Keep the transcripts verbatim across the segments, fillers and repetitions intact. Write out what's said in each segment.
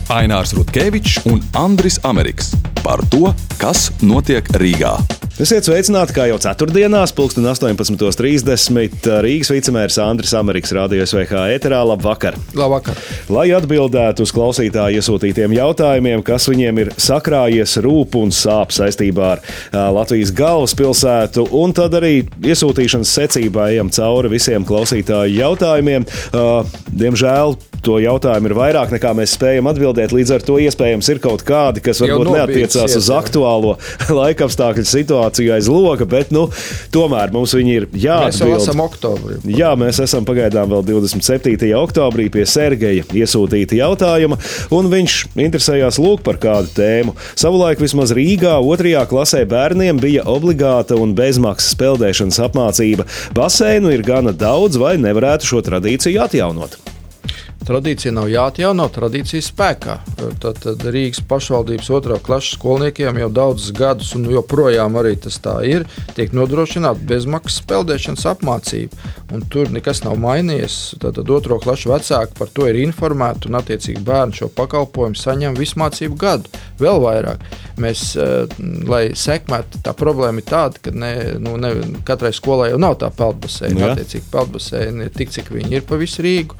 Ainārs Rutkevičs un Andris Ameriks par to, kas notiek Rīgā. Esiet sveicināti, kā jau ceturtdienās, pulksten astoņpadsmit trīsdesmit Rīgas vicemērs Andris Ameriks Radio S V H ēterā. Labvakar! Labvakar! Lai atbildētu uz klausītāju iesūtītiem jautājumiem, kas viņiem ir sakrājies rūp un sāp saistībā ar uh, Latvijas galvaspilsētu, un tad arī iesūtīšanas secībā ejam cauri visiem klausītāju jautājumiem. Uh, diemžēl to jautājumu ir vairāk nekā mēs spējam atbildēt, līdz ar to iespējams ir kaut kādi, kas varbūt neattiecās uz aktuālo laikapstākļu situāciju aiz loga, bet nu, tomēr mums viņi ir jāatbild. Mēs jau esam oktobrī. Jā, mēs esam pagaidām vēl divdesmit septītajā oktobrī pie Sergeja iesūtīta jautājuma, un viņš interesējās lūk par kādu tēmu. Savulaik vismaz Rīgā otrajā klasē bērniem bija obligāta un bezmaksas peldēšanas apmācība. Baseinu ir gana daudz, vai nevarētu šo tradīciju atjaunot? Tradīcija nav jāatjauno, tradīcija spēkā. Tad, tad Rīgas pašvaldības otrā klases skolniekiem jau daudzus gadus, un joprojām arī tas tā ir, tiek nodrošināta bezmaksas peldēšanas apmācība. Un tur nekas nav mainījies. Tad, tad otro klašu vecāki par to ir informēti, un attiecīgi bērni šo pakalpojumu saņem visu mācību gadu. Vēl vairāk. Mēs, lai sekmētu, tā problēma ir tāda, ka ne, nu, ne, katrai skolai jau nav tā peldbaseina. Attiecīgi peldbaseina ir tik, cik viņi ir pa visu Rīgu.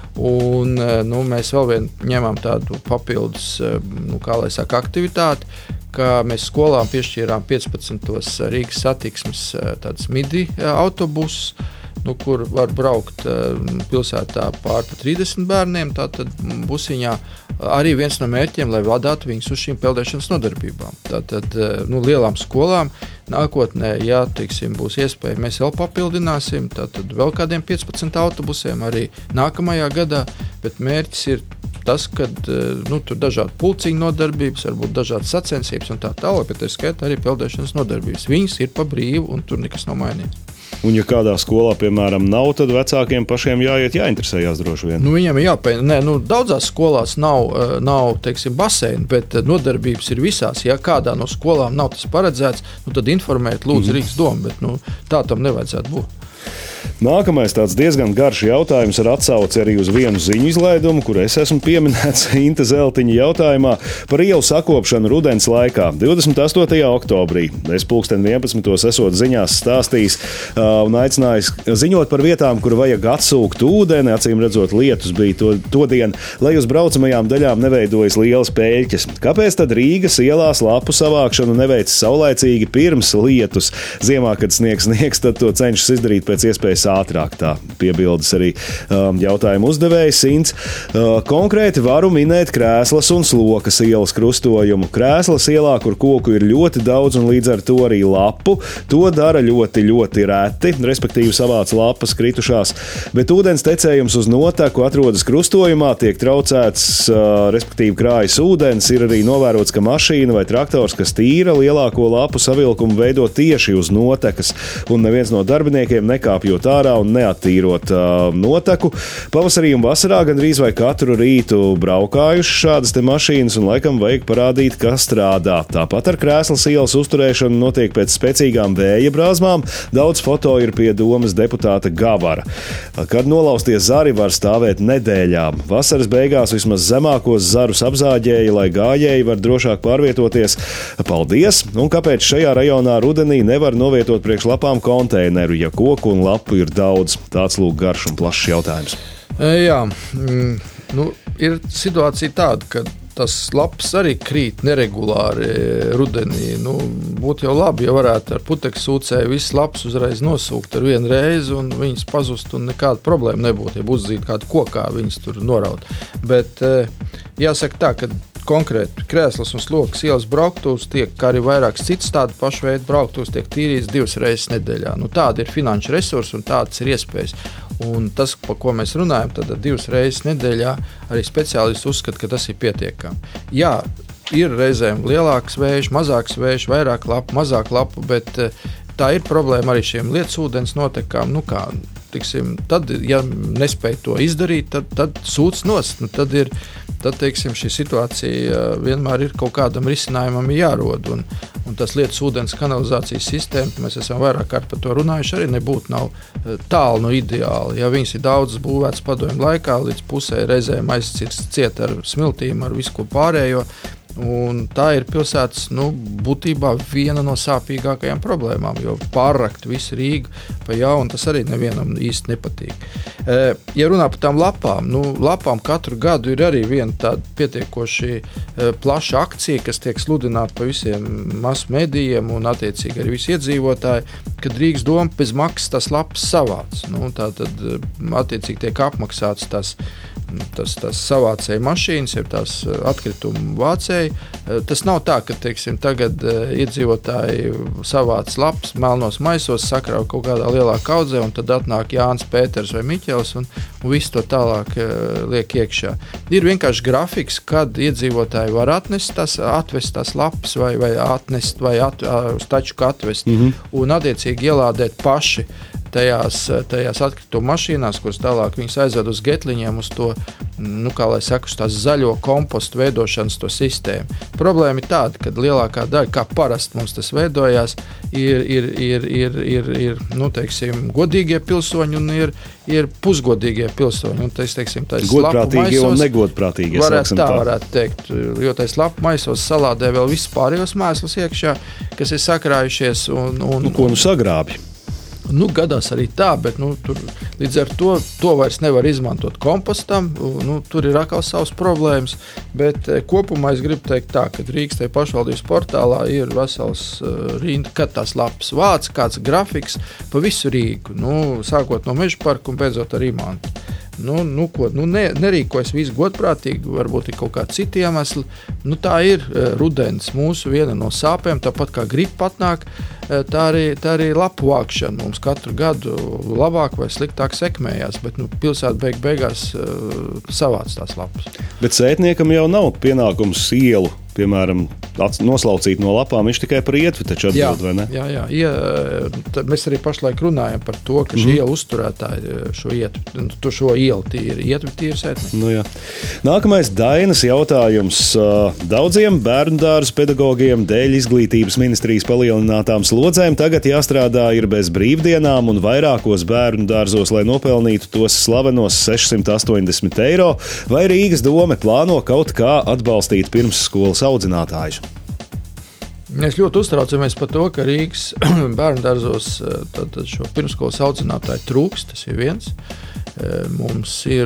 Un, nu, mēs vēl vien ņemam tādu papildus, nu, kā lai saka, aktivitāti, ka mēs skolām piešķīrām piecpadsmitos Rīgas satiksmes tādas midi autobusus, nu, kur var braukt pilsētā pār pa trīsdesmit bērniem, tātad busiņā. Arī viens no mērķiem, lai vadātu viņus uz šīm peldēšanas nodarbībām. Tātad, nu, lielām skolām nākotnē, ja, teiksim, būs iespēja, mēs vēl papildināsim, tātad vēl kādiem piecpadsmit autobusiem arī nākamajā gadā, bet mērķis ir tas, ka nu, tur dažādi pulciņu nodarbības, varbūt dažādas sacensības un tā tālāk, bet ir skaitā arī peldēšanas nodarbības. Viņas ir pa brīvu un tur nekas nav mainīts. Un, ja kādā skolā, piemēram, nav, tad vecākiem pašiem jāiet, jāinteresējās droši vien. Nu, viņiem ir jāpēj. Nē, nu, daudzās skolās nav, nav teiksim, baseini, bet nodarbības ir visās. Ja kādā no skolām nav tas paredzēts, nu, tad informēt lūdzu mm. Rīgas domu, bet nu, tā tam nevajadzētu būt. Nākamais tāds diezgan garš jautājums ar atsauci arī uz vienu ziņu izlaidumu, kur es esmu pieminēts Inte Zeltiņa jautājumā par ielu sakopšanu rudens laikā. divdesmit astotajā oktobrī es pulksten vienpadsmitos esot ziņās stāstījis uh, un aicinājis ziņot par vietām, kur vajag atsūkt ūdeni, acīm redzot lietus bija to, to dienu, lai uz braucamajām daļām neveidojas lielas pēļķes. Kāpēc tad Rīgas ielās lapu savākšanu neveic saulaicīgi pirms lietus? Ziemā, kad sniegs sniegs, tad to cenšas izdarīt pēc iespējas ātrāk, tā piebildes arī um, jautājumu uzdevējs Ints. Uh, konkrēti varu minēt Krēslas un Slokas ielas krustojumu. Krēslas ielā, kur koku ir ļoti daudz un līdz ar to arī lapu, to dara ļoti, ļoti reti, respektīvi savāc lapas kritušās, bet ūdens tecējums uz noteku atrodas krustojumā, tiek traucēts, uh, respektīvi krājas ūdens, ir arī novērots, ka mašīna vai traktors, kas tīra lielāko lapu savilkumu, veido tieši uz notekas, un neviens no darbiniekiem nekāpjot ārā un neattīrot uh, noteku. Pavasarī un vasarā gandrīz vai katru rītu braukājuši šādas te mašīnas un laikam vajag parādīt, kas strādā. Tāpat ar Krēslas ielas uzturēšanu notiek pēc spēcīgām vēja brāzmām. Daudz foto ir pie domas deputāta Gavara. Kad nolaustie zari var stāvēt nedēļām. Vasaras beigās vismaz zemākos zarus apzāģēja, lai gājēji var drošāk pārvietoties. Paldies! Un kāpēc šajā rajonā rudenī nevar novietot priekš lapām konteineru, ja koku un lapu ir daudz? Tāds lūk garš un plašs jautājums. Jā, mm, nu, ir situācija tāda, ka tas lapas arī krīt neregulāri rudenī. Nu, būtu jau labi, ja varētu ar putekļu sūcēju visas lapas uzreiz nosūkt ar vienu reizi un viņas pazust un nekāda problēma nebūtu, ja uzdzīt kādu kokā viņas tur noraut. Bet jāsaka tā, ka konkrēti Krēslas un Slokas ielas brauktuvs tiek, kā arī vairākas citas tādu pašu veidu brauktuvs, tiek tīrīts divas reizes nedēļā. Nu, tāda ir finanšu resursi un tādas ir iespējas. Un tas, par ko mēs runājam, tad divas reizes nedēļā arī speciālisti uzskata, ka tas ir pietiekami. Jā, ir reizēm lielāks vējš, mazāks vējš, vairāk lapu, mazāk lapu, bet tā ir problēma arī šiem lietusūdens notekām. Nu kā, tiksim, tad, ja nespēj to izdarīt, tad, tad sūdz nost. Nu, tad ir, tad, teiksim, šī situācija vienmēr ir kaut kādam risinājumam jārod. Un, un tas lietas ūdens kanalizācijas sistēma, mēs esam vairāk kārt par to runājuši, arī nebūtu nav tālu no ideāli. Ja viņas ir daudz būvētas padomju laikā, līdz pusē reizēm aizcirst ciet ar smiltīm, ar visu ko pārējo. Un tā ir pilsētas nu, būtībā viena no sāpīgākajām problēmām, jo pārrakt visu Rīgu pa jaunu, tas arī nevienam īsti nepatīk. Ja runā par tām lapām, nu, lapām katru gadu ir arī viena tāda pietiekoši plaša akcija, kas tiek sludināta pa visiem masu medijiem un attiecīgi arī visi iedzīvotāji, kad Rīgas doma bez maksas tās lapas savāc. Nu, tā tad attiecīgi tiek apmaksāts tās Tas, tas savācēja mašīnas, ir tās atkritumu vācēji. Tas nav tā, ka teiksim, tagad iedzīvotāji savāc lapas melnos maisos, sakrauj kaut kādā lielā kaudzē, un tad atnāk Jānis, Pēters vai Miķels un, un visu to tālāk liek iekšā. Ir vienkārši grafiks, kad iedzīvotāji var atnest tās, atvest tās lapas vai, vai atnest vai at, uz tačuku atvest mm-hmm. un attiecīgi ielādēt paši tajās, tajās atkritumu mašīnās, kuras tālāk viņas aizved uz getliņiem, uz to, nu, kā lai saka, uz tās zaļo kompostu veidošanas to sistēmu. Problēma ir tāda, ka lielākā daļa, kā parasti mums tas veidojās, ir, ir, ir, ir, ir, ir nu, teiksim, godīgie pilsoņi un ir, ir pusgodīgie pilsoņi. Un, tais, teiksim, godprātīgie maisos, un negodprātīgie. Varētu tā, tā varētu teikt, jo tais lapu maisos salādē vēl visu pārējos mēslus iekšā, kas ir sakrājušies. Un, un, nu, ko nu sagrābi? Nu, gadās arī tā, bet nu, tur, līdz ar to to vairs nevar izmantot kompostam. Nu, tur ir atkal savas problēmas, bet kopumā es gribu teikt tā, ka Rīgas tai pašvaldības portālā ir vesels uh, rinda, kad tās lapas vāc, kāds grafiks pa visu Rīgu, nu, sākot no Meža parka un beidzot ar Imantu. Nu, nu, ko, nu, ne, nerīkojas visu godprātīgi, varbūt ir kaut kādi citi iemesli. Nu, tā ir uh, rudens mūsu viena no sāpēm, tāpat kā gripa atnāk, uh, tā arī, tā arī lapu vākšana mums katru gadu labāk vai sliktāk sekmējās, bet nu, pilsēta beig beigās uh, savāc tās lapas. Bet sētniekam jau nav pienākums ielu, piemēram, noslaucīt no lapām, viņš tikai par ietvi taču atbild, jā, vai ne? Jā, jā, jā. Mēs arī pašlaik runājam par to, ka šī mm. iela uzturētāji šo ietvi, šo ielu tīri, ietvi tīri sētnieki. Nu, jā. Nākamais Dainas jautājums. Daudziem bērndārzu pedagogiem dēļ izglītības ministrijas palielinātām slodzēm tagad jāstrādā ir bez brīvdienām un vairākos bērndārzos, lai nopelnītu tos slavenos sešsimt astoņdesmit eiro, vai Rīgas dome plāno kaut kā atbalstīt pirmsskolas audzinātājus? Mēs ļoti uztraucamies par to, ka Rīgas bērndārzos tad, tad šo pirmsskolas audzinātāju trūks, tas ir viens. Mums ir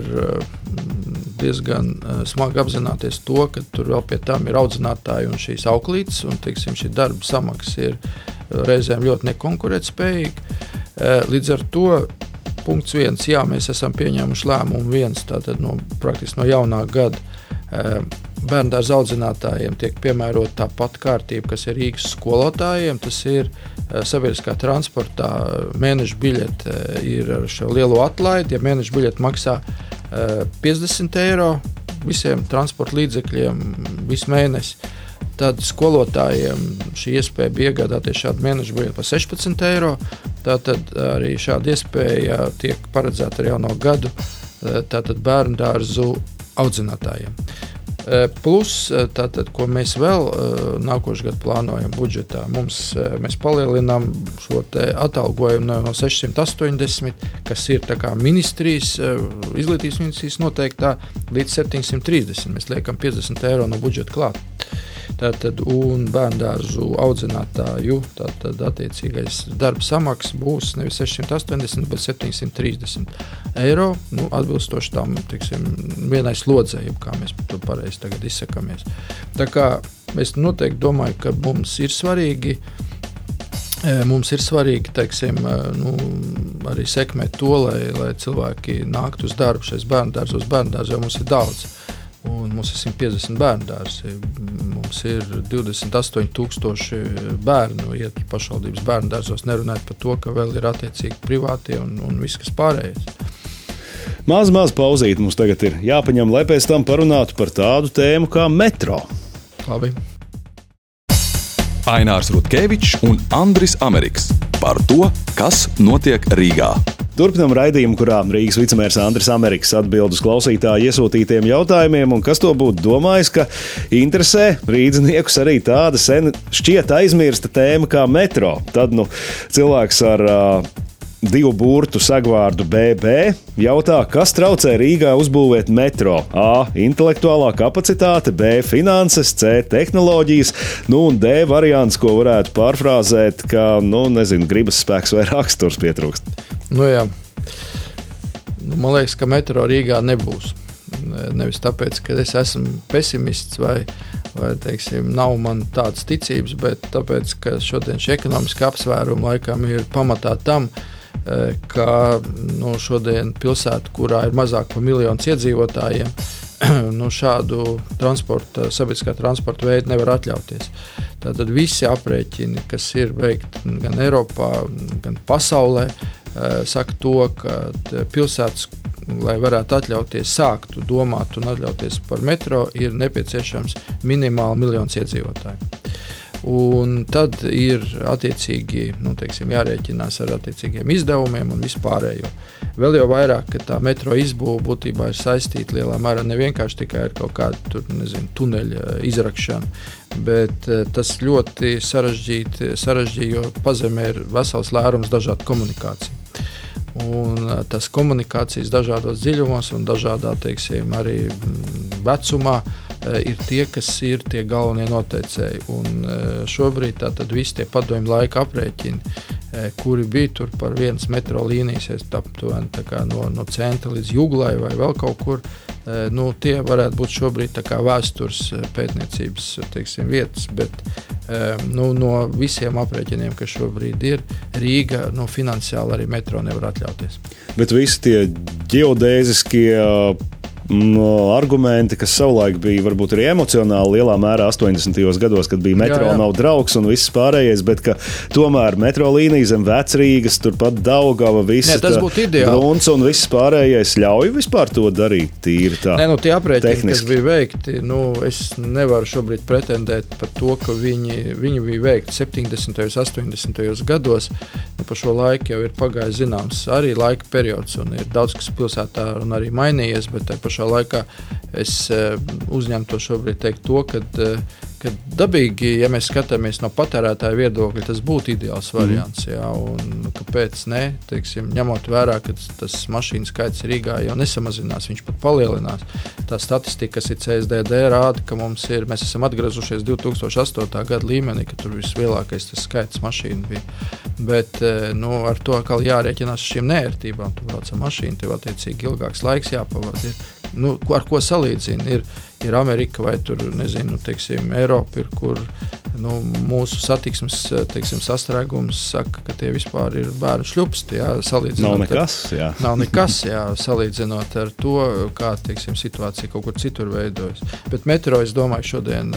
diezgan smagi apzināties to, ka tur vēl pie tam ir audzinātāji un šīs auklītes, un teiksim, šī darba samaksa ir reizēm ļoti nekonkurētspējīga. Līdz ar to punkts viens, jā, mēs esam pieņēmuši lēmumu viens, tātad no, praktiski no jaunā gada bērndārza audzinātājiem tiek piemērota tā pati kārtība, kas ir Rīgas skolotājiem. Tas ir sabiedriskā transportā mēneša biļete ir ar šo lielo atlaidi. Ja mēneša biļete maksā piecdesmit eiro visiem transporta līdzekļiem visu mēnesi, tad skolotājiem šī iespēja bija iegādāties šādu mēneša biļeti par sešpadsmit eiro. Tātad arī šāda iespēja tiek paredzēta ar jauno gadu tātad bērndārzu audzinātājiem. Plus, tātad, ko mēs vēl nākošais gadu plānojam budžetā, mums, mēs palielinām šo te atalgojumu no sešsimt astoņdesmit, kas ir tā kā ministrijas, izglītības ministrijas noteiktā, līdz septiņsimt trīsdesmit. Mēs liekam piecdesmit eiro no budžeta klāt. Tātad, un bērndārzu audzinātāju tātad attiecīgais darba samaks būs nevis sešsimt astoņdesmit, bet septiņsimt trīsdesmit eiro, nu, atbilstoši tam, teiksim, vienai slodzei, kā mēs to pareizi tagad izsakamies. Tā kā es noteikti domāju, ka mums ir svarīgi, mums ir svarīgi, teiksim, nu, arī sekmēt to, lai, lai cilvēki nāktu uz darbu šais bērndārzos. Bērndārzos jau mums ir daudz. Un mums ir simt piecdesmit bērndārzi, mums ir divdesmit astoņi tūkstoši bērnu iet pašvaldības bērndārzos, nerunājot par to, ka vēl ir attiecīgi privātie un, un viss, kas pārējais. Maz, maz pauzīt mums tagad ir jāpaņem, lai pēc tam parunātu par tādu tēmu kā metro. Labi. Ainārs Rutkevičs un Andris Ameriks par to, kas notiek Rīgā. Turpinām raidījumu, kurā Rīgas vicemērs Andris Ameriks atbild uz klausītāju iesūtītiem jautājumiem, un kas to būtu domājis, ka interesē rīdzniekus arī tāda sen šķiet aizmirsta tēma kā metro. Tad, nu, cilvēks ar uh, divu burtu sagvārdu B B jautā, kas traucē Rīgā uzbūvēt metro? A. Intelektuālā kapacitāte, B. Finanses, C. Tehnoloģijas, nu un D. variants, ko varētu pārfrāzēt, ka, nu, nezinu, gribas spēks vai raksturs pietrūkst. Nu jā, man liekas, ka metro Rīgā nebūs. Nevis tāpēc, ka es esmu pesimists vai, vai teiksim, nav man tādas ticības, bet tāpēc, ka šodien šī ekonomiska apsvēruma laikam ir pamatā tam, ka nu, šodien pilsēta, kurā ir mazāk par miljonus iedzīvotājiem, nu, šādu transporta, sabiedriskā transporta veidu nevar atļauties. Tātad visi aprēķini, kas ir veikti gan Eiropā, gan pasaulē, saka to, ka pilsētas, lai varētu atļauties, sāktu domāt un atļauties par metro, ir nepieciešams minimāli miljons iedzīvotāju. Un tad ir attiecīgi nu, teiksim, jārēķinās ar attiecīgiem izdevumiem un vispārējo. Vēl jau vairāk, ka tā metro izbūve būtībā ir saistīta lielā mērā ne vienkārši tikai ar kaut kādu tur, nezinu, tuneļa izrakšanu, bet tas ļoti sarežģīti, sarežģīti, jo pazemē ir vesels lērums dažādu komunikāciju. Un tas komunikācijas dažādos dziļumos un dažādā, teiksim, arī vecumā ir tie, kas ir tie galvenie noteicēji. Un šobrīd tātad visi tie padomju laika aprēķini, kuri bija tur par vienas metro līnijas, aptuveni tā kā no, no centra līdz Juglai vai vēl kaut kur, nu, tie varētu būt šobrīd tā kā vēstures pētniecības, teiksim, vietas, bet nu, no visiem aprēķiniem, kas šobrīd ir, Rīga nu, finansiāli arī metro nevar atļauties. Bet visi tie ģeodēziskie No, argumenti, kas savulaik bija varbūt arī emocionāli lielā mērā astoņdesmitajos gados, kad bija metro jā, jā. nav draugs un viss pārējais, bet ka tomēr metro līnija zem Vecrīgas, turpat Daugava, viss Bruns un viss pārējais ļauj vispār to darīt tīri tā. Nē, nu tie aprēķini, kas bija veikti, nu es nevaru šobrīd pretendēt par to, ka viņi, viņi bija veikti septiņdesmitajos, astoņdesmitajos gados, nu pa šo laiku jau ir pagājis zināms arī laika periods un ir daudz, kas pilsētā un arī mainījies, bet tā pašā laikā es uzņemu to šobrīd teikt to, kad, kad dabīgi, ja mēs skatāmies no patērētāja viedokļa, tas būtu ideāls variants. Jā, un kāpēc ne? Teiksim, ņemot vērā, ka tas mašīnu skaits Rīgā jau nesamazinās, viņš pat palielinās. Tā statistika, kas ir C S D D, rāda, ka mums ir, mēs esam atgriezušies divi tūkstoši astotā gada līmenī, ka tur vislielākais tas skaits mašīnu bija. Bet nu, ar to atkal jārēķinās šīm neērtībām. Tu brauc ar mašīnu, tev attiecīgi ilgāks laiks jāpavada. Nu, ar ko salīdzina? Ir, ir Amerika vai tur, nezinu, teiksim, Eiropa, ir, kur nu, mūsu satiksmes teiksim, sastrēgums saka, ka tie vispār ir bērnu šļupsti. Jā, nav nekas, jā. Ar, nav nekas, jā, salīdzinot ar to, kā teiksim, situācija kaut kur citur veidojas. Bet metro, es domāju, šodien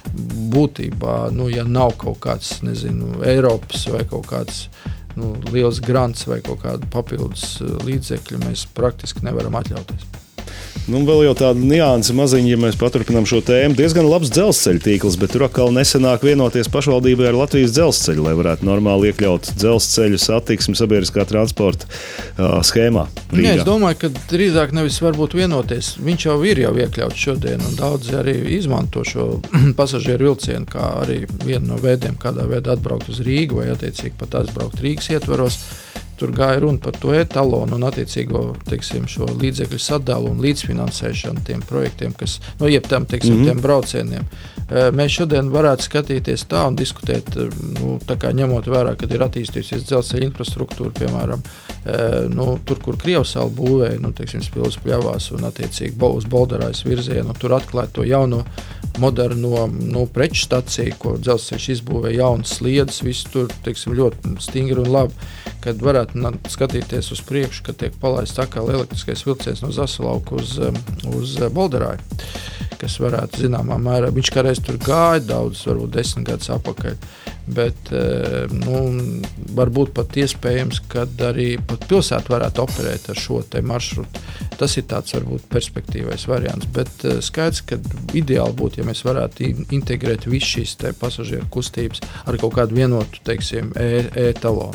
būtībā, nu, ja nav kaut kāds, nezinu, Eiropas vai kaut kāds nu, liels grants vai kaut kāda papildus līdzekļu, mēs praktiski nevaram atļauties. Nu, vēl jau tāda nianse maziņa, ja mēs paturpinām šo tēmu. Diezgan labs dzelzceļa tīkls, bet tur atkal nesenāk vienoties pašvaldībai ar Latvijas dzelzceļu, lai varētu normāli iekļaut dzelzceļu satiksmi sabiedriskā transporta uh, schēmā. Nē, es domāju, ka drīzāk nevis varbūt vienoties. Viņš jau ir jau iekļauts šodien, un daudzi arī izmanto šo pasažieru vilcienu, kā arī vienu no veidiem, kādā veidā atbraukt uz Rīgu vai attiecīgi pat atbraukt Rīgas ietvaros. Tur gāja runa par to etalonu un attiecīgo teiksim, šo līdzekļu sadalu un līdzfinansēšanu tiem projektiem, kas, no jeb tam, teiksim, mm-hmm. tiem braucieniem. Mēs šodien varētu skatīties tā un diskutēt, nu, tā kā ņemot vērā, kad ir attīstījusies dzelzceļa infrastruktūra, piemēram, nu, tur, kur Krievsala būvēja, nu, teiksim, Spils pļavās un attiecīgi uz Bolderājas virzienu, tur atklāt to jauno moderno nu, preču staciju, ko dzelzceļš izbūvēja jaunas sliedes, viss tur, teiksim, ļoti stingri un labi, kad varētu skatīties uz priekšu, kad tiek palaists atkal elektriskais vilciens no Zasalauka uz, uz Bolderāju, kas varētu zināmā mērā, viņš kādreiz tur gāja daudz, varbūt desmit gadus apakaļ, bet nu, varbūt pat iespējams, kad arī pat pilsēta varētu operēt ar šo te maršrutu. Tas ir tāds varbūt perspektīvais variants, bet skaidrs, ka ideāli būtu, ja mēs varētu integrēt visu šīs te pasažieru kustības ar kaut kādu vienotu, teiksim, e-talonu.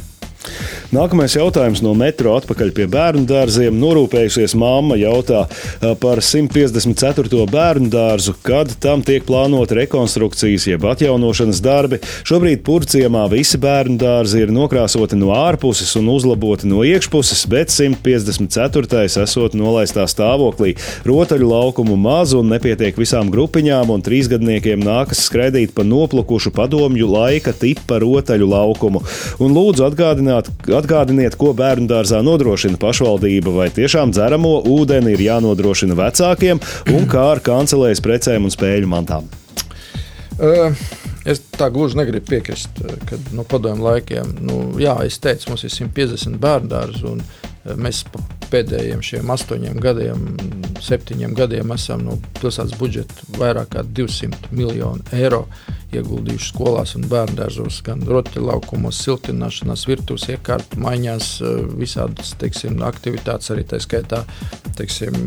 Nākamais jautājums no metro atpakaļ pie bērnu dārziem. Norūpējusies mamma jautā par simt piecdesmit ceturto bērnu dārzu, kad tam tiek plānota rekonstrukcijas jeb atjaunošanas darbi. Šobrīd Purciemā visi bērnu dārzi ir nokrāsoti no ārpuses un uzlaboti no iekšpuses, bet simt piecdesmit ceturtais esot nolaistā stāvoklī. Rotaļu laukumu maz un nepietiek visām grupiņām, un trīsgadniekiem nākas skraidīt pa noplukušu padomju laika tipa rotaļu laukumu. Un lūdzu atgādināt Atgādiniet, ko bērnu dārzā nodrošina pašvaldība, vai tiešām dzeramo ūdeni ir jānodrošina vecākiem un kā ar kancelēs precēm un spēļu mantām. Uh, es tā gluži negribu piekrist, kad no padomju laikiem, nu, jā, es teicu, mums ir simt piecdesmit bērnu dārzu, un mēs pēdējiem šiem astoņiem gadiem, septiņiem gadiem esam no pilsētas budžeta vairāk kā divsimt miljonu eiro ieguldījuši skolās un bērnu dārzos, gan rotaļlaukumos, siltināšanās, virtuves iekārtu maiņās, visādas, teiksim, aktivitātes arī tā skaitā, teiksim,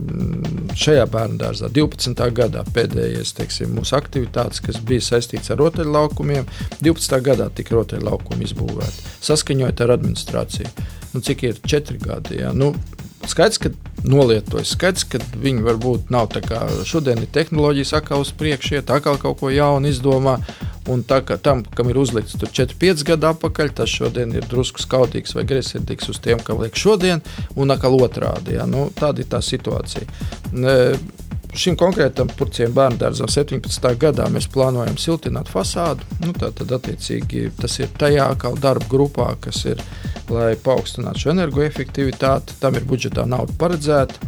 šajā bērnu dārzā. divpadsmitā gadā pēdējais, teiksim, mūsu aktivitātes, kas bija saistīts ar rotaļlaukumiem, divpadsmitā gadā tika rotaļlaukumi izbūvēti, saskaņojot ar administrāciju. Nu, cik ir četri gadi, jā. Nu, skaidrs, ka nolietojas, skaidrs, ka viņi varbūt nav tā kā šodien ir tehnoloģijas atkal uz priekšu, iet atkal kaut ko jaunu izdomā, un tā kā tam, kam ir uzlikts tur četri pieci gadu apakaļ, tas šodien ir drusku skautīgs vai greizsirdīgs uz tiem, kam liek šodien, un atkal otrādi, jā. Nu, tāda ir tā situācija. Ne, Šim konkrētam Purciem bērnu dārzam septiņpadsmitā gadā mēs plānojam siltināt fasādu. Nu, tā tad attiecīgi tas ir tajā kā darba grupā, kas ir, lai paaugstinātu šo energoefektivitāti. Tam ir budžetā nauda paredzēta.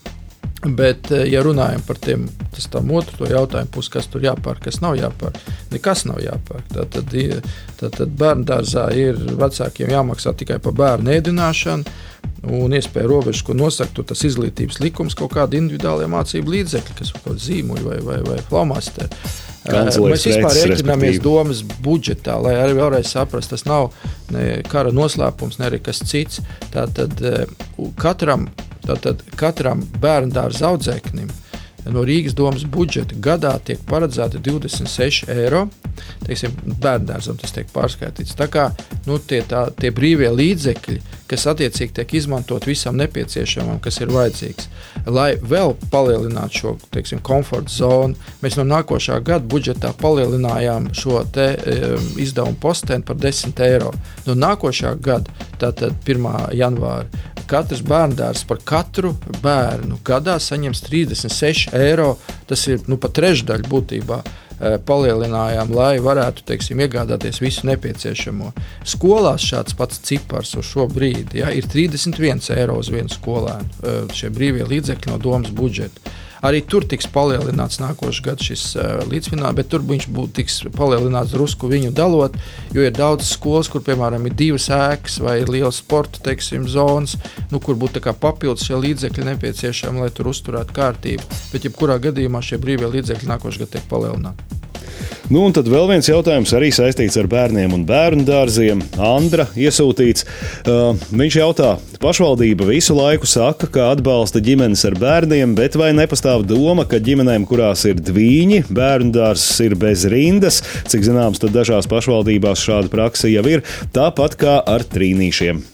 Bet, ja runājam par tiem, tas tam otru to jautājumu pusi, kas tur jāpērk, kas nav jāpērk, nekas nav jāpērk. Tātad, tātad bērnu dārzā ir vecākiem jāmaksā tikai par bērnu ēdināšanu, un iespēja robežas, ko nosaka tas izglītības likums, kaut kādi individuālie mācību līdzekļi, kas kaut kādi zīmuļi vai, vai, vai flomasteri. Mēs vispār rēķināmies domas budžetā, lai arī vēlreiz saprast, tas nav ne kara noslēpums, ne arī kas cits. Tātad katram, tātad katram bērndārza audzēknim no Rīgas domas budžeta gadā tiek paredzēti divdesmit seši eiro. Teiksim, bērndārzam tas tiek pārskaitīts. Tā kā nu, tie, tā, tie brīvie līdzekļi, kas attiecīgi tiek izmantot visam nepieciešamam, kas ir vajadzīgs, lai vēl palielinātu šo, teiksim, komforta zonu. Mēs no nākošā gada budžetā palielinājām šo te e, izdevumu posteni par desmit eiro. No nākošā gada, tātad pirmā janvāra, katrs bērndārs par katru bērnu gadā saņems trīsdesmit seši eiro. Tas ir nu, pat trešdaļa būtībā palielinājām, lai varētu, teiksim, iegādāties visu nepieciešamo. Skolās šāds pats cipars uz šo brīdi ja, ir trīsdesmit viens eiro uz vienu skolēnu. Šie brīvie līdzekļi no domas budžeta. Arī tur tiks palielināts nākošais gads šis uh, līdzfināls, bet tur viņš būtu tiks palielināts drusku viņu dalot, jo ir daudz skolas, kur, piemēram, ir divas ēkas vai ir liela sporta, teiksim, zonas, nu, kur būtu tā kā papildus šie līdzekļi nepieciešami, lai tur uzturētu kārtību. Bet jebkurā gadījumā šie brīvie līdzekļi nākošais gads tiek palielināti. Nu, un tad vēl viens jautājums arī saistīts ar bērniem un bērnu dārziem. Andra iesūtīts. Uh, viņš jautā, pašvaldība visu laiku saka, ka atbalsta ģimenes ar bērniem, bet vai nepastāv doma, ka ģimenēm, kurās ir dvīņi, bērnu dārzs ir bez rindas? Cik zināms, tad dažās pašvaldībās šāda praksa jau ir, tāpat kā ar trīnīšiem.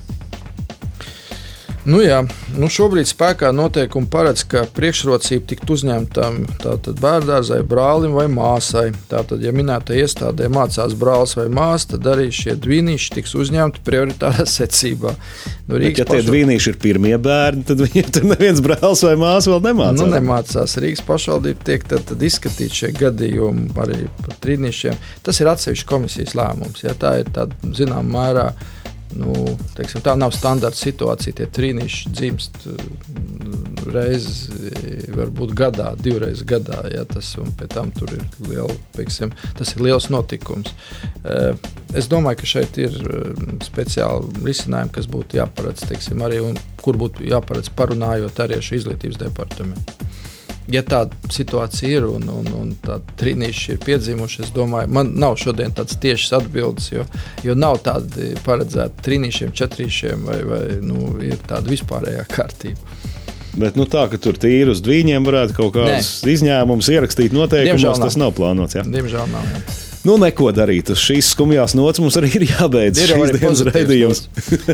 Nu jā, nu šobrīd spēkā noteikumi paredz, ka priekšrocība tikt uzņemtam tātad bērndārzai, brālim vai māsai. Tātad, ja minēta iestādē mācās brālis vai māsa, tad arī šie dvīnīši tiks uzņemti prioritārā secībā. Nu, Bet, ja pašvald... tie dvīnīši ir pirmie bērni, tad viņiem tur neviens brālis vai māsa vēl nemācās. Nu nemācās. Rīgas pašvaldība tiek tad, tad izskatīt šie gadījumi arī par trīnīšiem. Tas ir atsevišķi komisijas lēmums. Ja, tā ir tāda, zinām, mērā. Nu, teiksim, tā nav standarta situācija. Tie trīnīši dzimst reizes, varbūt gadā, divreiz gadā. Ja, tas, un pēc tam tur ir liela, teiksim, tas ir liels notikums. Es domāju, ka šeit ir speciāli risinājumi, kas būtu jāparedz, teiksim, arī, un kur būtu jāparedz parunājot arī ar šo izglītības departamentu. Ja tāda situācija ir un, un, un tādi trīnīši ir piedzīvojuši, es domāju, man nav šodien tāds tiešas atbildes, jo, jo nav tādi paredzēti trīnīšiem, četrīšiem vai, vai nu, ir tāda vispārējā kārtība. Bet nu, tā, ka tur tīri uz dvīņiem varētu kaut kādas izņēmumus ierakstīt noteikumos, tas nav plānots. Ja? Diemžēl nav. Jā. Nu, neko darīt. Uz šīs skumjās nots mums arī ir jābeidz Ir šīs dienas raidījums.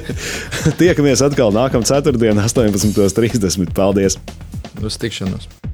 pozitīvs Tiekamies atkal nākamā ceturtdiena, astoņpadsmit trīsdesmit. Paldies! Uz tikšanos!